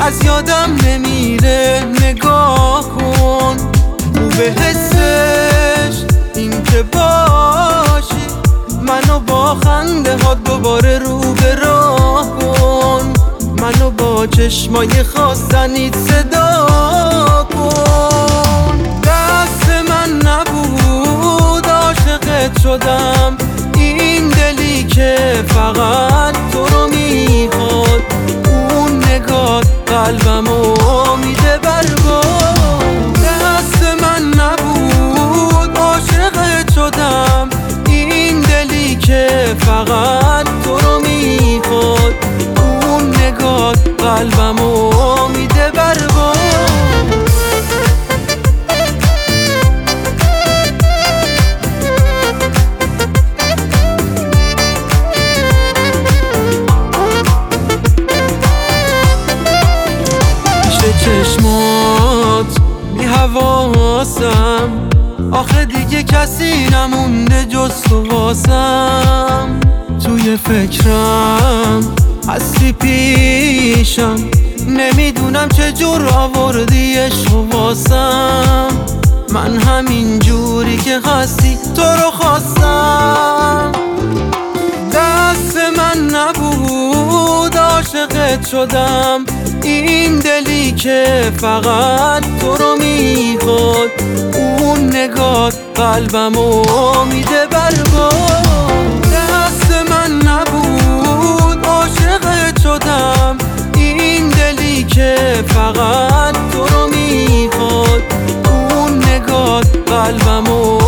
از یادم نمیره. نگاه کن رو به حسش این که باشی، منو با خنده ها دوباره رو به راه کن. منو با چشمای خواستنیت صدا کن. دست من نبود عاشقت شدم، این دلی که فقط تو رو میخواد. اون نگاه قلبمو میده برباد. دست من نبود عاشقت شدم، این دلی که فقط تو رو میخواد. اون نگاه قلبمو میده برباد. چشمات بی حواسم، آخه دیگه کسی نمونده جز تو واسم. توی فکرم هستی پیشم، نمیدونم چجور آوردیش واسم. من همین جوری که هستی تو رو خواستم. دست من نبود عاشقت شدم، این دلی که فقط تو رو میخواد. اون نگاه قلبمو میده برباد. دست من نبود عاشقت شدم، این دلی که فقط تو رو میخواد. اون نگاه قلبمو